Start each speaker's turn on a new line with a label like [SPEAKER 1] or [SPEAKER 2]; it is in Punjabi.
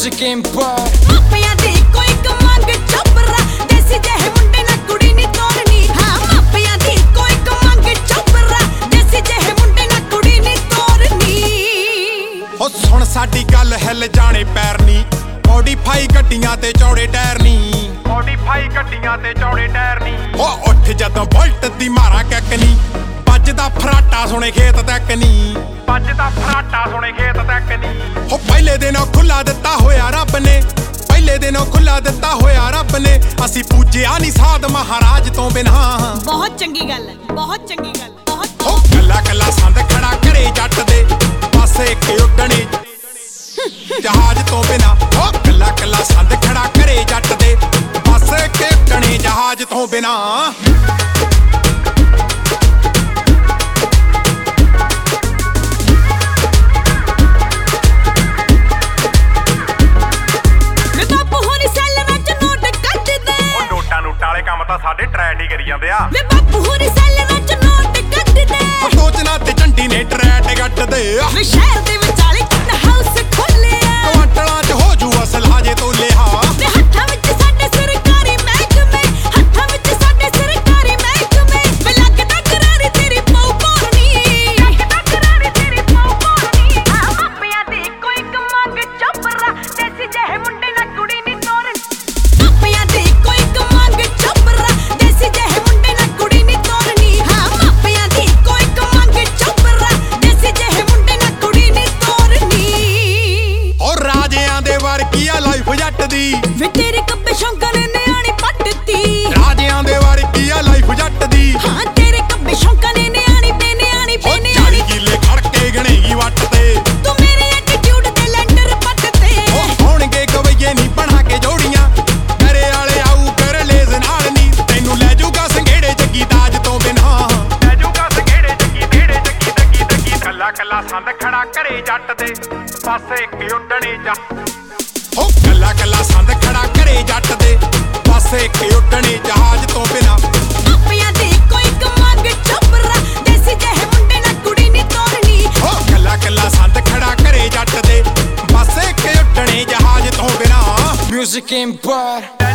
[SPEAKER 1] Music Empire
[SPEAKER 2] ਮਾਪਿਆਂ ਦੀ ਕੋਈ ਕਮਾਂਗ ਚੋਪਰਾ ਦੇਸੀ ਜਿਹੇ ਮੁੰਡੇ ਨਾਲ ਕੁੜੀ ਨਹੀਂ ਤੋਰਨੀ ਹਾਂ ਮਾਪਿਆਂ ਦੀ ਕੋਈ ਕਮਾਂਗ ਚੋਪਰਾ ਦੇਸੀ ਜਿਹੇ ਮੁੰਡੇ ਨਾਲ ਕੁੜੀ ਨਹੀਂ ਤੋਰਨੀ
[SPEAKER 3] ਹੋ ਸੁਣ ਸਾਡੀ ਗੱਲ ਹਿੱਲ ਜਾਣੇ ਪੈਰ ਨੀ ਮੋਡੀਫਾਈ ਗੱਡੀਆਂ ਤੇ ਚੌੜੇ ਟਾਇਰ ਨੀ ਮੋਡੀਫਾਈ ਗੱਡੀਆਂ ਤੇ ਚੌੜੇ ਟਾਇਰ ਨੀ ਹੋ ਉੱਠ ਜਦੋਂ ਬੁਲਟ ਦੀ ਮਾਰਾ ਕਿੱਕ ਨੀ ਵੱਜਦਾ ਫਰਾਟਾ ਸੁਣੇ ਖੇਤ ਤੱਕ ਨੀ ਵੱਜਦਾ ਫਰਾਟਾ ਸੁਣੇ ਖੇਤ ਤੱਕ ਨੀ ਹੋ ਪਹਿਲੇ ਦਿਨੋਂ ਖੁੱਲਾ ਦਿੱਤਾ ਹੋਇਆ ਰੱਬ ਨੇ ਪਹਿਲੇ ਦਿਨੋਂ ਖੁੱਲਾ ਦਿੱਤਾ ਹੋਇਆ ਰੱਬ ਨੇ ਅਸੀਂ ਪੂਜਿਆ ਨਹੀਂ ਸਾਧ ਮਹਾਰਾਜ ਤੋਂ ਬਿਨਾਂ
[SPEAKER 2] ਬਹੁਤ ਚੰਗੀ ਗੱਲ ਹੈ ਬਹੁਤ ਚੰਗੀ ਗੱਲ ਬਹੁਤ
[SPEAKER 3] ਹੋ ਕੱਲਾ ਕੱਲਾ ਸੰਦ ਖੜਾ ਘਰੇ ਜੱਟ ਦੇ ਪਾਸੇ ਕਿ ਉੱਡਣੇ ਜਹਾਜ਼ ਤੋਂ ਬਿਨਾਂ ਹੋ ਕੱਲਾ ਕੱਲਾ ਸੰਦ ਖੜਾ ਘਰੇ ਜੱਟ ਦੇ ਪਾਸੇ ਕਿ ਉੱਡਣੇ ਜਹਾਜ਼ ਤੋਂ ਬਿਨਾਂ ਸਾਡੇ ਟਰੈਂਡ ਹੀ ਕਰੀ ਜਾਂਦੇ ਆ
[SPEAKER 2] ਵੇ ਬਾਪੂ ਹੋਰੀ ਸੈਲਰਾਂ ਚ ਨੋਟ ਕੱਢਦੇ
[SPEAKER 3] ਸੋਚਣਾ ਤੇ ਝੰਡੀ ਨੇ ਟਰੈਂਡ ਕੱਢਦੇ
[SPEAKER 2] ਵੇ ਸ਼ਹਿਰ ਦੇ ਵਿਚਾਲੇ ਕਿੰਨਾ ਹਾਊਸ ਖੋਲਿਆ
[SPEAKER 3] ਕੁਆਂਟਲਾਂ ਚ ਹੋ ਜੂ ਅਸਲ ਹਾਜੇ ਤੋਂ ਲਿਆ
[SPEAKER 2] ਤੇ ਹੱਥਾਂ ਵਿੱਚ ਸਾਡੇ ਸਰਕਾਰੀ ਮਹਿਕਮੇ ਹੱਥਾਂ ਵਿੱਚ ਸਾਡੇ ਸਰਕਾਰੀ ਮਹਿਕਮੇ ਵੇ ਲੱਗਦਾ ਕਰਾਰੀ ਤੇਰੀ ਪਉ ਪੌਣੀ ਲੱਗਦਾ ਕਰਾਰੀ ਤੇਰੀ ਪਉ ਪੌਣੀ ਆ ਮਾਪਿਆਂ ਦੀ ਕੋਈ ਕਮਾਂਗ ਚੋਪਰਾ ਦੇਸੀ ਜਿਹੇ ਮੁੰਡੇ ਨਾਲ ਕੁੜੀ ਨਹੀਂ ਤੋਰਨ ਮਾਪਿਆਂ ਦੀ ਕੋਈ ਕਮਾਂਗ ਚੋਪਰਾ ਦੇਸੀ ਜਿਹੇ ਮੁੰਡੇ ਨਾਲ ਕੁੜੀ ਨਹੀਂ ਤੋਰਨੀ ਹਾਂ ਮਾਪਿਆਂ ਦੀ ਕੋਈ ਕਮਾਂਗ ਚੋਪਰਾ ਦੇਸੀ ਜਿਹੇ ਮੁੰਡੇ ਨਾਲ ਕੁੜੀ ਨਹੀਂ ਤੋਰਨੀ
[SPEAKER 3] ਔਰ ਰਾਜਿਆਂ ਦੇ ਵਰਗੀ ਆ ਲਾਈਫ ਜੱਟ ਦੀ
[SPEAKER 2] ਵੇ ਤੇਰੇ ਕੱਬੇ ਸ਼ੌਂਕਾਂ ਨੇ ਨਿਆਣੀ ਪੱਟਤੀ
[SPEAKER 3] ਰਾਜਿਆਂ ਦੇ ਵਰਗੀ ਆ ਲਾਈਫ ਜੱਟ ਦੀ
[SPEAKER 2] ਹਾਂ ਤੇਰੇ ਕੱਬੇ ਸ਼ੌਂਕਾਂ ਨੇ ਨਿਆਣੀ ਤੇ ਨਿਆਣੀ
[SPEAKER 3] ਉਹ 40 ਕਿੱਲੇ ਖੜ ਕੇ ਗਣੇਗੀ ਵੱਟ ਤੇ
[SPEAKER 2] ਤੂੰ ਮੇਰੇ ਐਟੀਟਿਊਡ ਦੇ ਲੈਂਡਰ ਪੱਟਤੇ
[SPEAKER 3] ਉਹ ਹੋਣਗੇ ਗਵਈਏ ਨਹੀਂ ਬਣਾ ਕੇ ਜੋੜੀਆਂ ਮੇਰੇ ਵਾਲੇ ਆਊ ਕਰ ਲੇਜ਼ ਨਾਲ ਨਹੀਂ ਤੈਨੂੰ ਲੈ ਜਾਊਗਾ ਸੰਘੇੜੇ ਜੱਗੀ ਦਾਜ ਤੋਂ ਬਿਨਾਂ ਲੈ ਜਾਊਗਾ ਸੰਘੇੜੇ ਜੱਗੀ ਢੇੜੇ ਜੱਗੀ ਕੱਲਾ ਕੱਲਾ ਸੰਦ ਖੜਾ ਘਰੇ ਜੱਟ ਦੇ ਪਾਸੇ ਕਿ ਉੱਡਣੇ ਜਾ ਹੋ ਕੱਲਾ ਕੱਲਾ ਸੰਦ ਖੜਾ ਘਰੇ ਜੱਟ ਦੇ ਪਾਸੇ ਕਿ ਉੱਡਣੇ ਜਹਾਜ਼ ਤੋਂ ਬਿਨਾਂ
[SPEAKER 2] ਮਾਪਿਆਂ ਦੀ ਕੋਈ ਕਮਾਂਗ ਚੋਪਰਾ ਦੇਸੀ ਜਿਹੇ ਮੁੰਡੇ ਨਾਲ ਕੁੜੀ ਨਹੀਂ ਤੋਰਨੀ
[SPEAKER 3] ਹੋ ਕੱਲਾ ਕੱਲਾ ਸੰਦ ਖੜਾ ਘਰੇ ਜੱਟ ਦੇ ਪਾਸੇ ਕਿ ਉੱਡਣੇ ਜਹਾਜ਼ ਤੋਂ ਬਿਨਾਂ
[SPEAKER 1] Music Empire